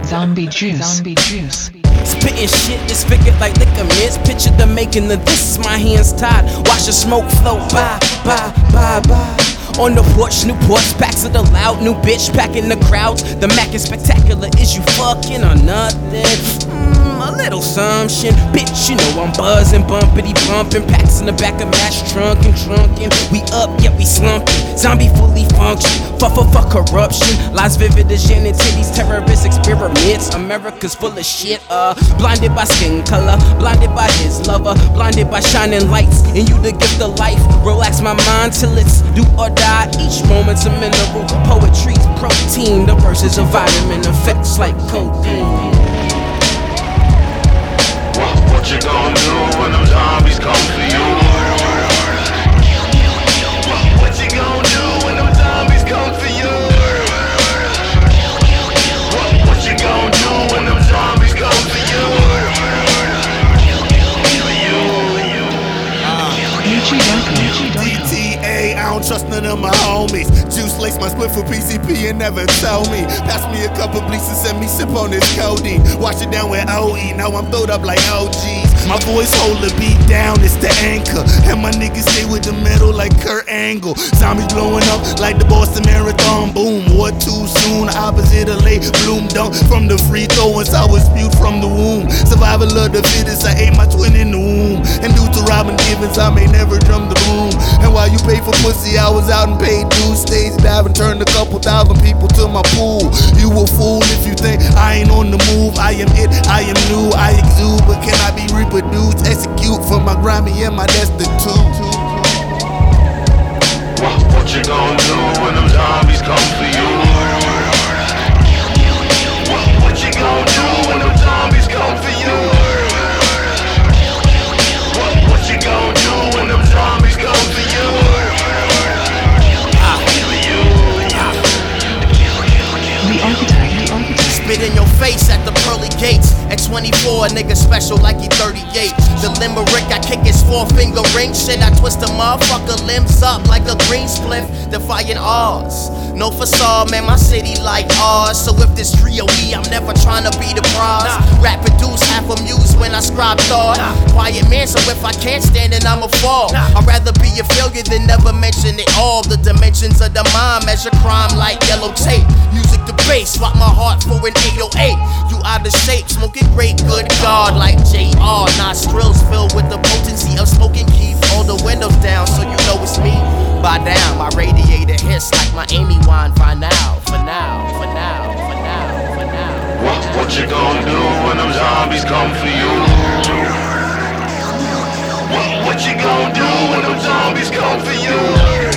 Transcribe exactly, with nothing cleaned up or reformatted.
Zombie juice. Zombie juice. Spitting shit, this figure like liquor mints. Picture the making of this, my hands tied. Watch the smoke float by, by, by, by. On the porch, new porch, packs of the loud. New bitch packing the crowds. The Mac is spectacular, is you fucking or nothing? Mm, a little assumption. Bitch, you know I'm buzzing, bumpity bumping. Packs in the back of match, trunkin', trunkin'. We up, yet we slumping. Zombie fully function. Fuck, fuck, fuck corruption. Lies vivid as Janet Titties, terrorist experiments. America's full of shit, uh. Blinded by skin color, blinded by his lover, blinded by shining lights. And you the gift of life. Relax my mind till it's do or die. Each moment's a mineral. Poetry's protein. The verses are vitamin effects like cocaine. What, what you gonna do when them zombies come for you? What, what you gonna do when them zombies come for you? What, what you gonna do when them zombies come for you? D T A, I don't trust none of my homies. Juice lace my split for P C P and never tell me. Pass me a couple bleaks and send me sip on this codeine. Wash it down with O E, now I'm throwed up like O Gs. My voice hold the beat down, it's the anchor. And my niggas stay with the metal like Kurt Angle. Zombies blowing up like the Boston Marathon. Boom, war too soon, opposite of late bloom. Dunk from the free throw once I was spewed from the womb. Survival of the fittest, I ate my twin in the womb. And due to Robin Givens, I may never drum the boom. And while you pay for pussy, I was out and paid dues. Stage diving, turned a couple thousand people to my pool. You a fool if you think I ain't on the move. I am it, I am new, I exude, but can I be reproduced? Execute for my Grammy and my destitute. What, what you gonna do when them zombies come for you? What, what you gonna do when them zombies come for you? What, what you gonna do when them zombies come for you? I feel you. The archetype. The archetype. Spit in your face at the pearly gates. At twenty-four, a nigga special like he thirty-eight. The limerick, I kick his four finger ring. Shit, I twist a motherfucker limbs up like a green spliff, defying odds. No facade, man, my city like ours. So if this trio E, I'm never trying to be the prize. Rap produce, half amused when I scribe thought. Quiet man, so if I can't stand it, I'ma fall. I'd rather be a failure than never mention it all. The dimensions of the mind measure crime like yellow tape. Music the bass, swap my heart for an eight oh eight. You out of shape, smoking great, good God, like J R. Nostrils filled with the potency of smoking. Keep all the windows down so you know it's me. By down, my radiator hiss like my Amy wine. For now, for now, for now, for now, for now. What, what you gonna do when them zombies come for you? What, what you gonna do when them zombies come for you?